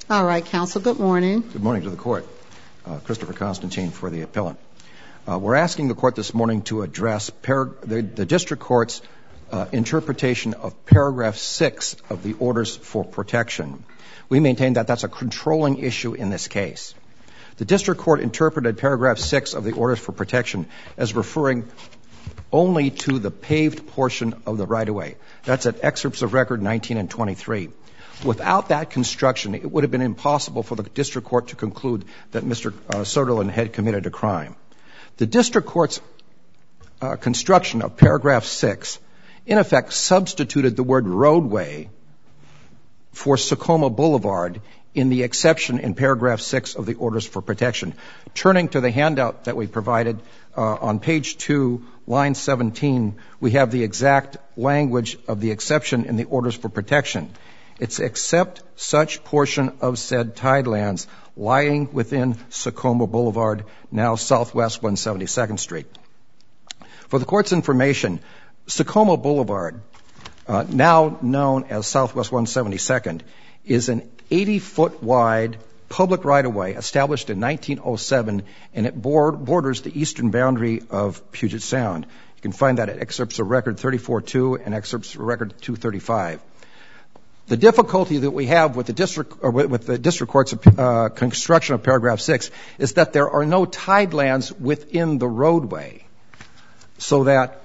All right, counsel. Good morning. Good morning to the court. Christopher Constantine for the appellant. We're asking the court this morning to address the district court's interpretation of paragraph 6 of the orders for protection. We maintain that that's a controlling issue in this case. The district court interpreted paragraph 6 of the orders for protection as referring only to the paved portion of the right-of-way. That's at excerpts of record 19 and 23. Without that construction, it would have been impossible for the district court to conclude that Mr. Soderlund had committed a crime. The district court's construction of paragraph 6, in effect, substituted the word roadway for Socoma Boulevard in the exception in paragraph 6 of the orders for protection. Turning to the handout that we provided, on page 2, line 17, we have the exact language of the exception in the orders for protection. It's except such portion of said tidelands lying within Socoma Boulevard, now Southwest 172nd Street. For the court's information, Socoma Boulevard, now known as Southwest 172nd, is an 80-foot wide public right-of-way established in 1907, and it borders the eastern boundary of Puget Sound. You can find that at excerpts of record 34-2 and excerpts of record 235. The difficulty that we have with the district court's construction of paragraph 6 is that there are no tidelands within the roadway, so that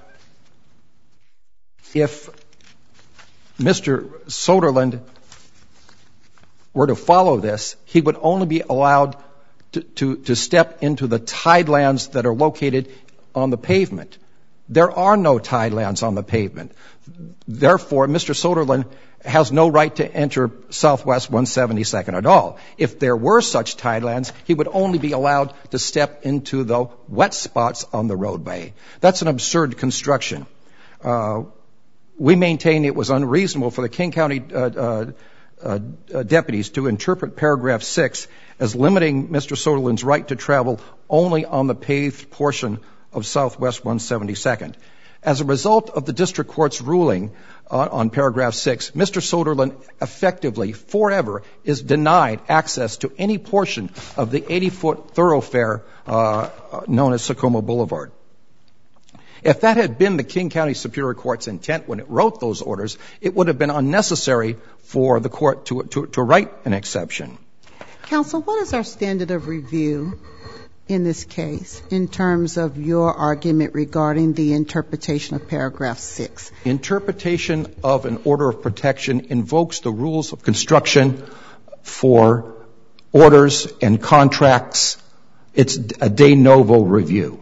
if Mr. Soderlund were to follow this, he would only be allowed to step into the tidelands that are located on the pavement. There are no tidelands on the pavement. Therefore, Mr. Soderlund has no right to enter Southwest 172nd at all. If there were such tidelands, he would only be allowed to step into the wet spots on the roadway. That's an absurd construction. We maintain it was unreasonable for the King County deputies to interpret paragraph 6 as limiting Mr. Soderlund's right to travel only on the paved portion of Southwest 172nd. As a result of the district court's ruling on paragraph 6, Mr. Soderlund effectively, forever, is denied access to any portion of the 80-foot thoroughfare known as Socoma Boulevard. If that had been the King County Superior Court's intent when it wrote those orders, it would have been unnecessary for the court to write an exception. Counsel, what is our standard of review in this case in terms of your argument regarding the interpretation of paragraph 6? Interpretation of an order of protection invokes the rules of construction for orders and contracts. It's a de novo review.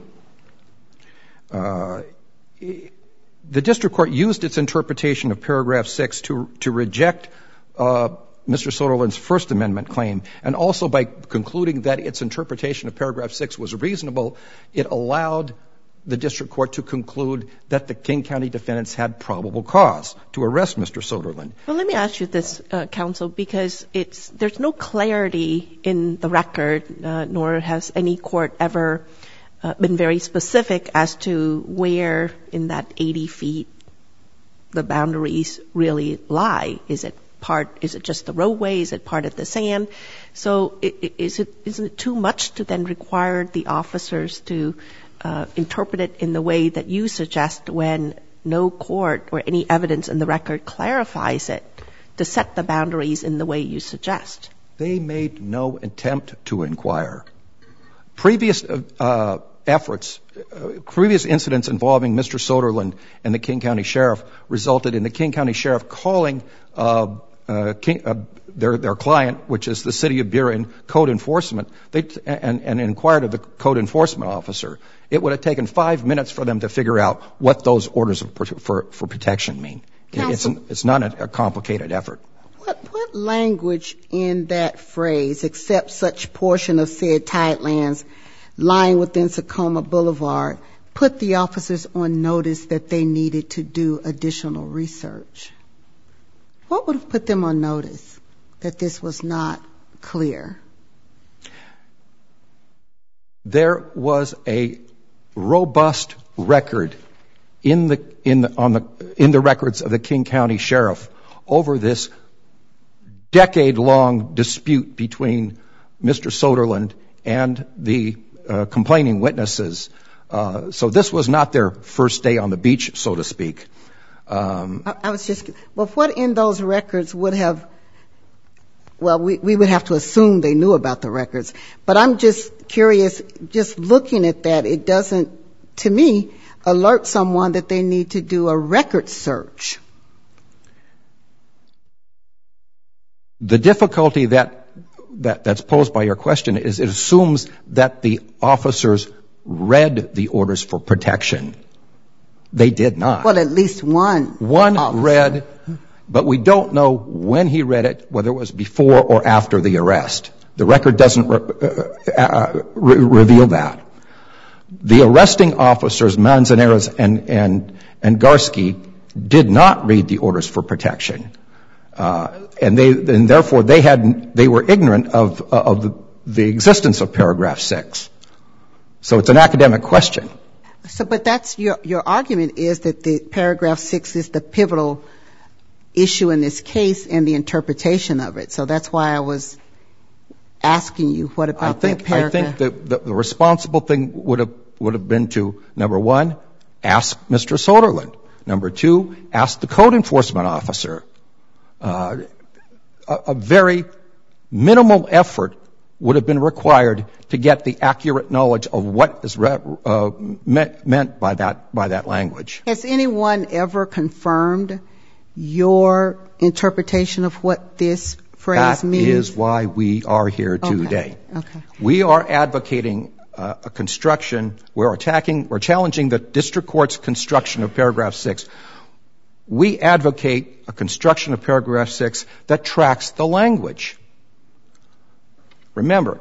The district court used its interpretation of paragraph 6 to reject Mr. Soderlund's First Amendment claim, and also by concluding that its interpretation of paragraph 6 was reasonable, it allowed the district court to conclude that the King County defendants had probable cause to arrest Mr. Soderlund. Well, let me ask you this, counsel, because there's no clarity in the record, nor has any court ever been very specific as to where in that 80 feet the boundaries really lie. Is it just the roadway? Is it part of the sand? So isn't it too much to then require the officers to interpret it in the way that you suggest when no court or any evidence in the record clarifies it to set the boundaries in the way you suggest? They made no attempt to inquire. Previous incidents involving Mr. Soderlund and the King County Sheriff resulted in the King County Sheriff calling their client, which is the City of Burin, code enforcement, and inquired of the code enforcement officer. It would have taken 5 minutes for them to figure out what those orders for protection mean. It's not a complicated effort. What language in that phrase, except such portion of said tidelands lying within Socoma Boulevard, put the officers on notice that they needed to do additional research? What would have put them on notice that this was not clear? There was a robust record in the records of the King County Sheriff over this decade-long dispute between Mr. Soderlund and the complaining witnesses. So this was not their first day on the beach, so to speak. What in those records would have, we would have to assume they knew about the records. But I'm just curious, just looking at that, it doesn't, to me, alert someone that they need to do a record search. The difficulty that's posed by your question is it assumes that the officers read the orders for protection. They did not. Well, at least one. One officer read, but we don't know when he read it, whether it was before or after the arrest. The record doesn't reveal that. The arresting officers, Manzanares and Garski, did not read the orders for protection. And therefore they were ignorant of the existence of paragraph 6. So it's an academic question. So, but that's your argument is that the paragraph 6 is the pivotal issue in this case and the interpretation of it. So that's why I was asking you, what about that paragraph? I think the responsible thing would have been to, number one, ask Mr. Soderlund. Number two, ask the code enforcement officer. A very minimal effort would have been required to get the accurate knowledge of what is meant by that language. Has anyone ever confirmed your interpretation of what this phrase means? That is why we are here today. Okay. We are advocating a construction, we're challenging the district court's construction of paragraph 6. We advocate a construction of paragraph 6 that tracks the language. Remember,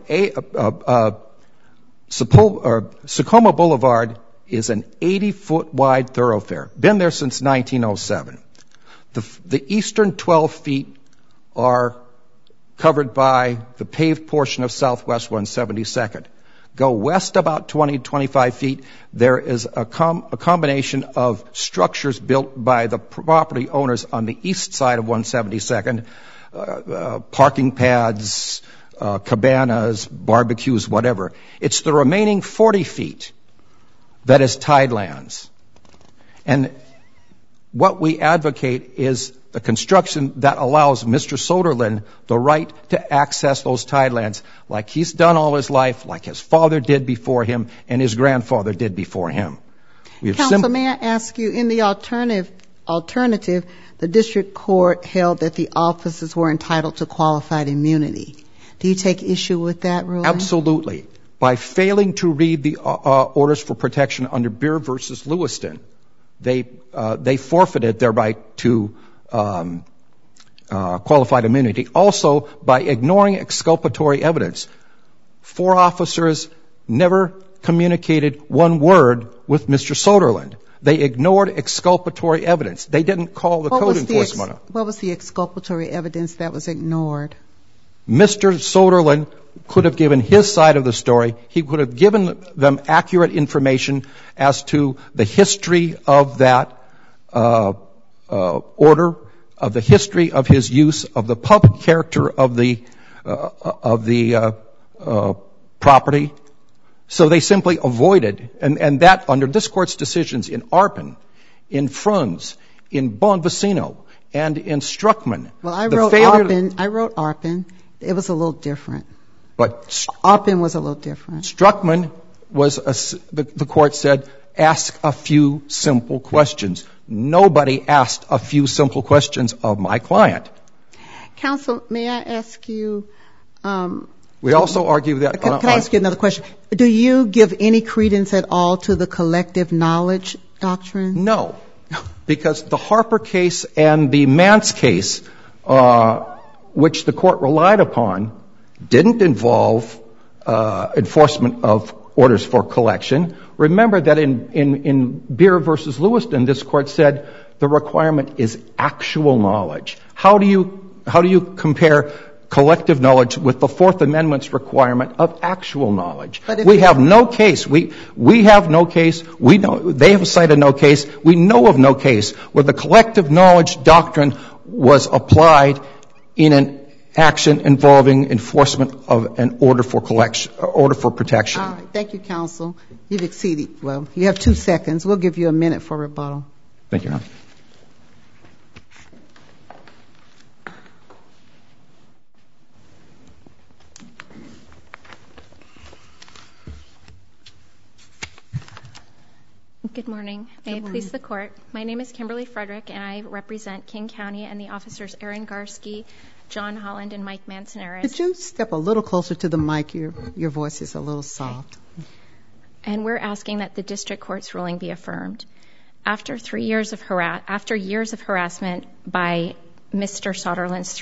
Sakoma Boulevard is an 80-foot wide thoroughfare. Been there since 1907. The eastern 12 feet are covered by the paved portion of Southwest 172nd. Go west about 20-25 feet, there is a combination of structures built by the property owners on the east side of 172nd, parking pads, cabanas, barbecues, whatever. It's the remaining 40 feet that is tidelands. And what we advocate is the construction that allows Mr. Soderlund the right to access those tidelands like he's done all his life, like his father did before him, and his grandfather did before him. Counsel, may I ask you, in the alternative, the district court held that the officers were entitled to qualified immunity. Do you take issue with that ruling? Absolutely. By failing to read the orders for protection under Beer versus Lewiston, they forfeited their right to qualified immunity. Also, by ignoring exculpatory evidence. 4 officers never communicated one word with Mr. Soderlund. They ignored exculpatory evidence. They didn't call the code enforcement. What was the exculpatory evidence that was ignored? Mr. Soderlund could have given his side of the story. He could have given them accurate information as to the history of that order, of the history of his use, of the public character of the property. So they simply avoided, and that under this Court's decisions in Arpin, in Frunz, in Bonvicino, and in Struckman. Well, I wrote Arpin. It was a little different. But Arpin was a little different. Struckman was, the Court said, ask a few simple questions. Nobody asked a few simple questions of my client. Counsel, may I ask you? We also argue that. Can I ask you another question? Do you give any credence at all to the collective knowledge doctrine? No, because the Harper case and the Mance case, which the Court relied upon, didn't involve enforcement of orders for collection. Remember that in Beer versus Lewiston, this Court said the requirement is actual knowledge. How do you compare collective knowledge with the Fourth Amendment's requirement of actual knowledge? We have no case. We have no case. We know they have cited no case. We know of no case where the collective knowledge doctrine was applied in action involving enforcement of an order for protection. All right. Thank you, counsel. You've exceeded. Well, you have 2 seconds. We'll give you a minute for rebuttal. Thank you, Your Honor. Good morning. May it please the Court. My name is Kimberly Frederick, and I represent King County and the officers Aaron Garski, John Holland, and Mike Manzanares. Could you step a little closer to the mic? Your voice is a little soft. And we're asking that the district court's ruling be affirmed. After years of harassment by Mr. Soderlund's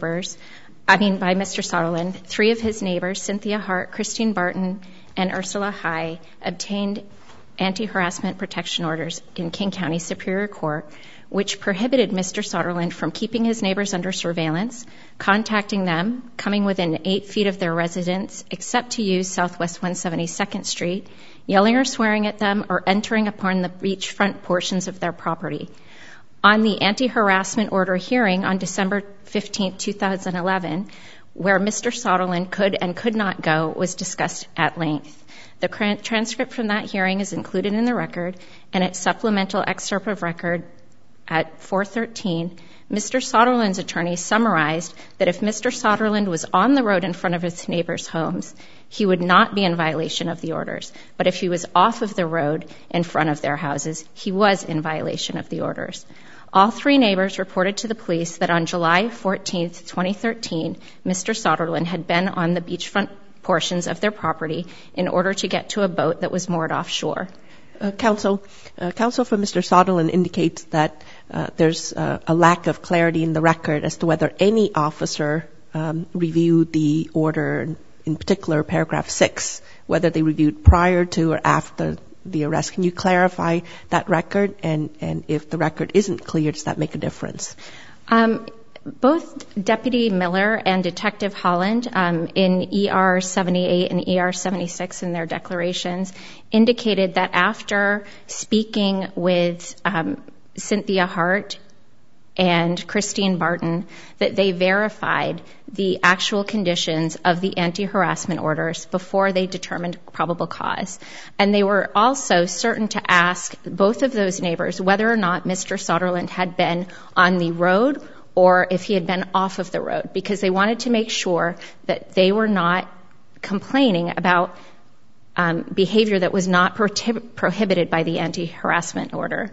by Mr. Soderlund, 3 of his neighbors, Cynthia Hart, Christine Barton, and Ursula High, obtained anti-harassment protection orders in King County Superior Court, which prohibited Mr. Soderlund from keeping his neighbors under surveillance, contacting them, coming within 8 feet of their residence, except to use Southwest 172nd Street, yelling or swearing at them, or entering upon the beachfront portions of their property. On the anti-harassment order hearing on December 15, 2011, where Mr. Soderlund could and could not go, was discussed at length. The transcript from that hearing is included in the record, and its supplemental excerpt of record at 413, Mr. Soderlund's attorney summarized that if Mr. Soderlund was on the road in front of his neighbors' homes, he would not be in violation of the orders. But if he was off of the road in front of their houses, he was in violation of the orders. All 3 neighbors reported to the police that on July 14, 2013, Mr. Soderlund had been on the beachfront portions of their property in order to get to a boat that was moored offshore. Counsel for Mr. Soderlund indicates that there's a lack of clarity in the record as to whether any officer reviewed the order, in particular paragraph 6, whether they reviewed prior to or after the arrest. Can you clarify that record? And if the record isn't clear, does that make a difference? Both Deputy Miller and Detective Holland in ER 78 and ER 76 in their declarations indicated that after speaking with Cynthia Hart and Christine Barton, that they verified the actual conditions of the anti-harassment orders before they determined probable cause. And they were also certain to ask both of those neighbors whether or not Mr. Soderlund had been on the road or if he had been off of the road, because they wanted to make sure that they were not complaining about behavior that was not prohibited by the anti-harassment order.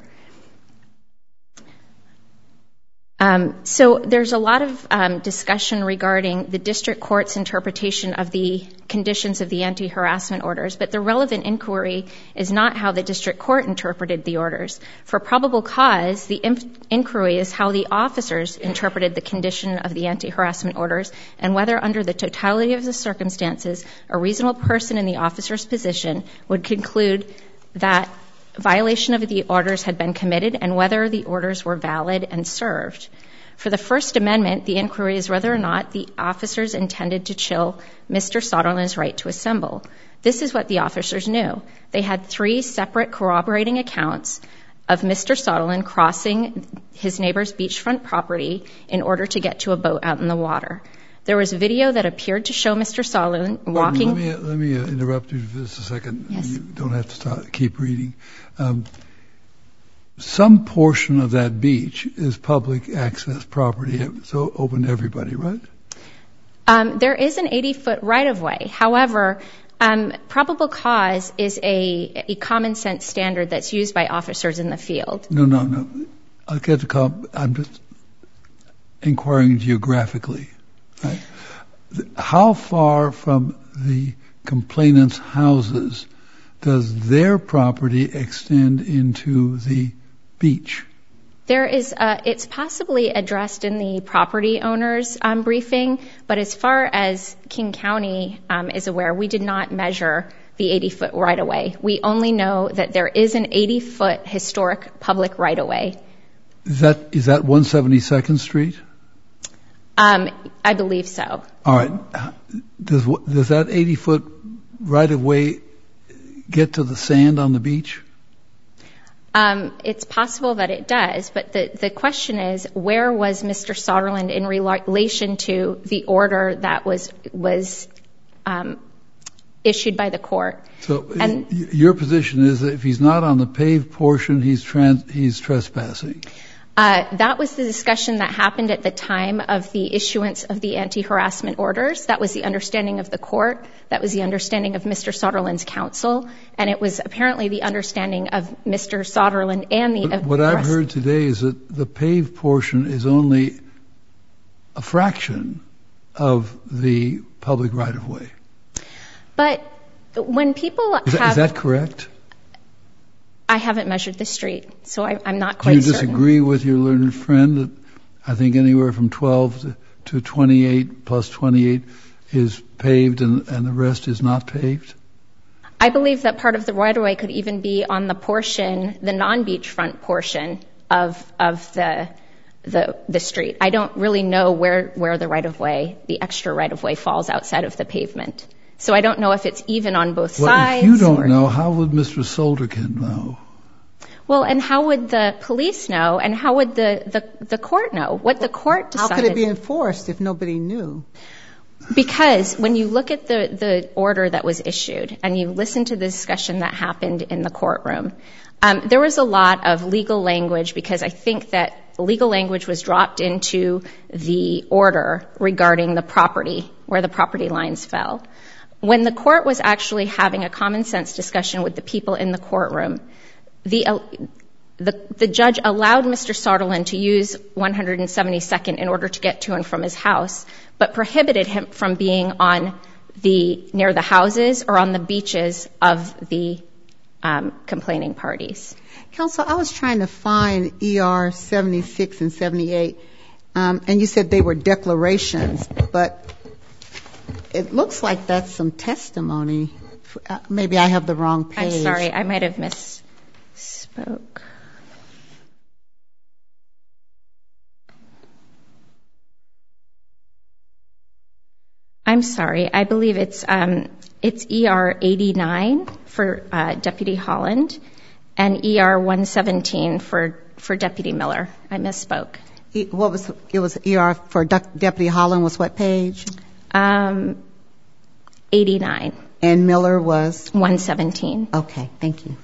So there's a lot of discussion regarding the district court's interpretation of the conditions of the anti-harassment orders, but the relevant inquiry is not how the district court interpreted the orders. For probable cause, the inquiry is how the officers interpreted the condition of the anti-harassment orders and whether under the totality of the circumstances, a reasonable person in the officer's position would conclude that violation of the orders had been committed and whether the orders were valid and served. For the First Amendment, the inquiry is whether or not the officers intended to chill Mr. Soderlund's right to assemble. This is what the officers knew. They had 3 separate corroborating accounts of Mr. Soderlund crossing his neighbor's beachfront property in order to get to a boat out in the water. There was a video that appeared to show Mr. Soderlund walking... Let me interrupt you for just a second. Yes. You don't have to keep reading. Some portion of that beach is public access property, so open to everybody, right? There is an 80-foot right-of-way. However, probable cause is a common sense standard that's used by officers in the field. No. I'll get to I'm just inquiring geographically. Right? How far from the complainant's houses does their property extend into the beach? There is, it's possibly addressed in the property owner's briefing, but as far as King County is aware, we did not measure the 80-foot right-of-way. We only know that there is an 80-foot historic public right-of-way. Is that 172nd Street? I believe so. All right. Does that 80-foot right-of-way get to the sand on the beach? It's possible that it does, but the question is, where was Mr. Soderlund in relation to the order that was issued by the court? So your position is that if he's not on the paved portion, he's trespassing? That was the discussion that happened at the time of the issuance of the anti-harassment orders. That was the understanding of the court. That was the understanding of Mr. Soderlund's counsel. And it was apparently the understanding of Mr. Soderlund and the... What I've heard today is that the paved portion is only a fraction of the public right-of-way. But when people have... Is that correct? I haven't measured the street, so I'm not quite certain. Do you disagree with your learned friend that I think anywhere from 12 to 28 plus 28 is paved and the rest is not paved? I believe that part of the right-of-way could even be on the portion, the non-beachfront portion of the street. I don't really know where the right-of-way, the extra right-of-way falls outside of the pavement. So I don't know if it's even on both sides. Well, if you don't know, how would Mr. Solderkin know? Well, and how would the police know, and how would the court know? What the court decided... How could it be enforced if nobody knew? Because when you look at the order that was issued, and you listen to the discussion that happened in the courtroom, there was a lot of legal language, because I think that legal language was dropped into the order regarding the property, where the property lines fell. When the court was actually having a common sense discussion with the people in the courtroom, the judge allowed Mr. Soderlund to use 172nd in order to get to and from his house, but prohibited him from being near the houses or on the beaches of the complaining parties. Counsel, I was trying to find ER 76 and 78, and you said they were declarations, but it looks like that's some testimony. Maybe I have the wrong page. I'm sorry, I might have misspoke. I'm sorry, I believe it's ER 89 for Deputy Holland and ER 117 for Deputy Miller. I misspoke. It was ER for Deputy Holland was what page? 89. And Miller was? 117. Okay, thank you.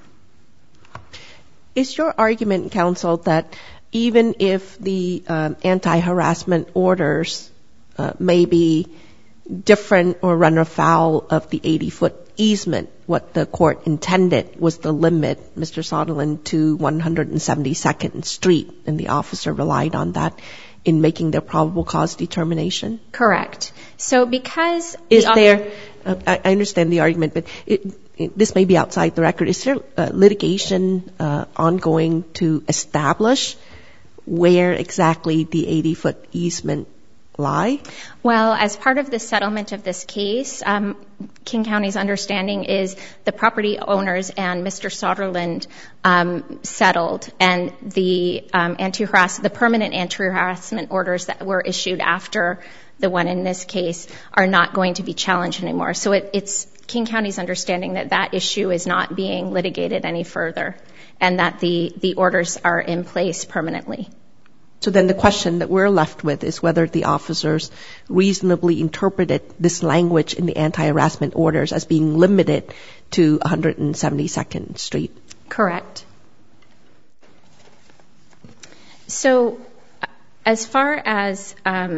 Is your argument, counsel, that even if the anti-harassment orders may be different or run afoul of the 80-foot easement, what the court intended was to limit Mr. Soderlund to 172nd Street, and the officer relied on that in making their probable cause determination? Correct. So because... I understand the argument, but this may be outside the record. Is there litigation ongoing to establish where exactly the 80-foot easement lie? Well, as part of the settlement of this case, King County's understanding is the property owners and Mr. Soderlund settled, and the permanent anti-harassment orders that were issued after the one in this case are not going to be challenged anymore. So it's King County's understanding that that issue is not being litigated any further, and that the orders are in place permanently. So then the question that we're left with is whether the officers reasonably interpreted this language in the anti-harassment orders as being limited to 172nd Street. Correct. So as far as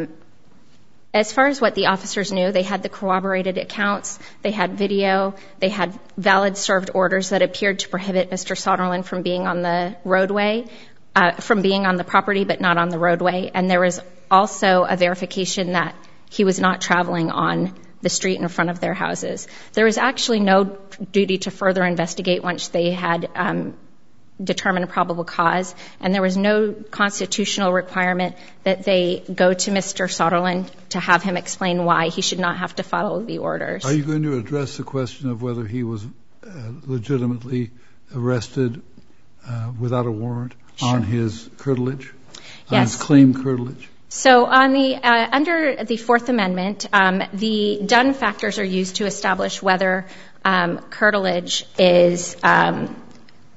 what the officers knew, they had the corroborated accounts, they had video, they had valid served orders that appeared to prohibit Mr. Soderlund from being on the roadway, from being on the property but not on the roadway, and there was also a verification that he was not traveling on the street in front of their houses. There was actually no duty to further investigate once they had determined a probable cause, and there was no constitutional requirement that they go to Mr. Soderlund to have him explain why he should not have to follow the orders. Are you going to address the question of whether he was legitimately arrested without a warrant? Sure. On his curtilage? Yes. On his claimed curtilage? So on the under the Fourth Amendment, the Dunn factors are used to establish whether curtilage is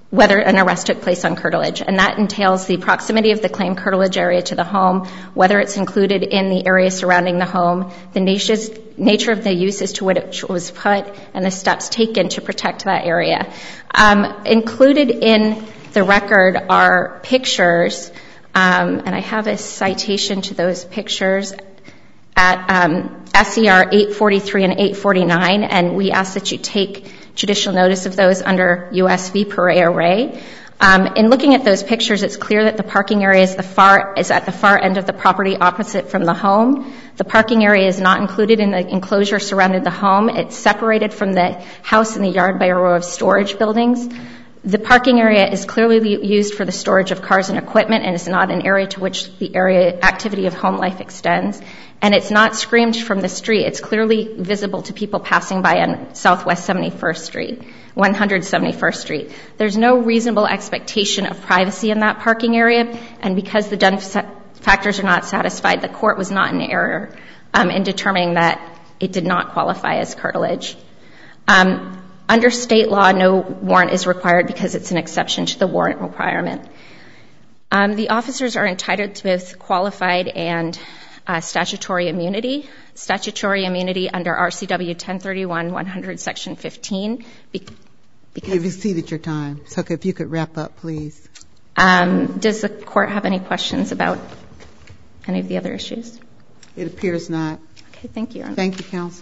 whether an arrest took place on curtilage. And that entails the proximity of the claimed curtilage area to the home, whether it's included in the area surrounding the home, the nature of the use as to what it was put, and the steps taken to protect that area. Included in the record are pictures, and I have a citation to those pictures at SCR 843 and 849, and we ask that you take judicial notice of those under U.S. v. Pereira-Ray. In looking at those pictures, it's clear that the parking area is at the far end of the property opposite from the home. The parking area is not included in the enclosure surrounding the home. It's separated from the house and the yard by a row of storage buildings. The parking area is clearly used for the storage of cars and equipment, and is not an area to which the area activity of home life extends. And it's not screened from the street. It's clearly visible to people passing by on Southwest 71st Street, 171st Street. There's no reasonable expectation of privacy in that parking area, and because the done factors are not satisfied, the court was not in error in determining that it did not qualify as curtilage. Under state law, no warrant is required because it's an exception to the warrant requirement. The officers are entitled to both qualified and statutory immunity. Statutory immunity under RCW 1031-100, Section 15. You've exceeded your time. So if you could wrap up, please. Does the court have any questions about any of the other issues? It appears not. Okay, thank you, Your Honor. Thank you, counsel.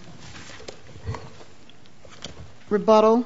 Rebuttal.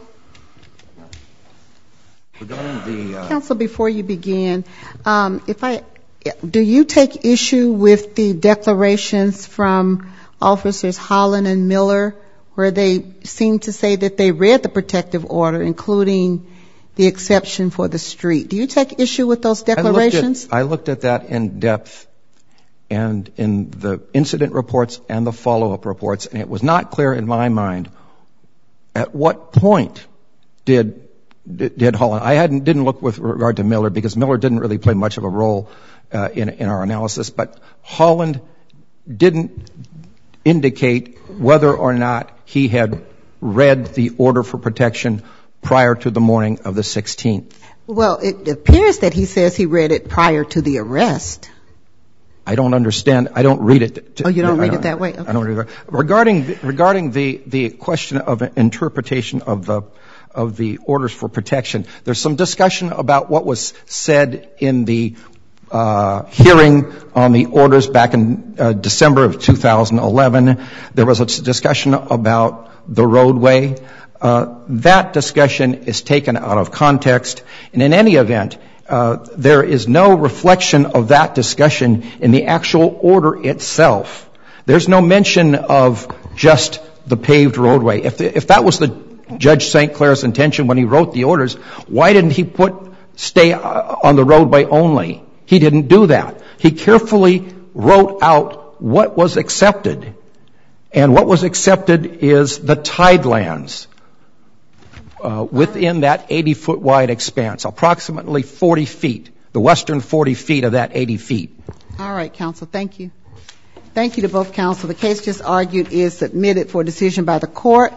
Counsel, before you begin, do you take issue with the declarations from Officers Holland and Miller, where they seem to say that they read the protective order, including the exception for the street? Do you take issue with those declarations? I looked at that in depth, and in the incident reports and the follow-up reports, and it was not clear in my mind at what point did Holland. I didn't look with regard to Miller, because Miller didn't really play much of a role in our analysis, but Holland didn't indicate whether or not he had read the order for protection prior to the morning of the 16th. Well, it appears that he says he read it prior to the arrest. I don't understand. I don't read it. Oh, you don't read it that way? Okay. I don't read it. Regarding the question of interpretation of the orders for protection, there's some discussion about what was said in the hearing on the orders back in December of 2011. There was a discussion about the roadway. That discussion is taken out of context, and in any event, there is no reflection of that discussion in the actual order itself. There's no mention of just the paved roadway. If that was the Judge St. Clair's intention when he wrote the orders, why didn't he stay on the roadway only? He didn't do that. He carefully wrote out what was accepted, and what was accepted is the tidelands within that 80-foot wide expanse, approximately 40 feet, the western 40 feet of that 80 feet. All right, counsel. Thank you. Thank you to both counsel. The case just argued is submitted for decision by the court.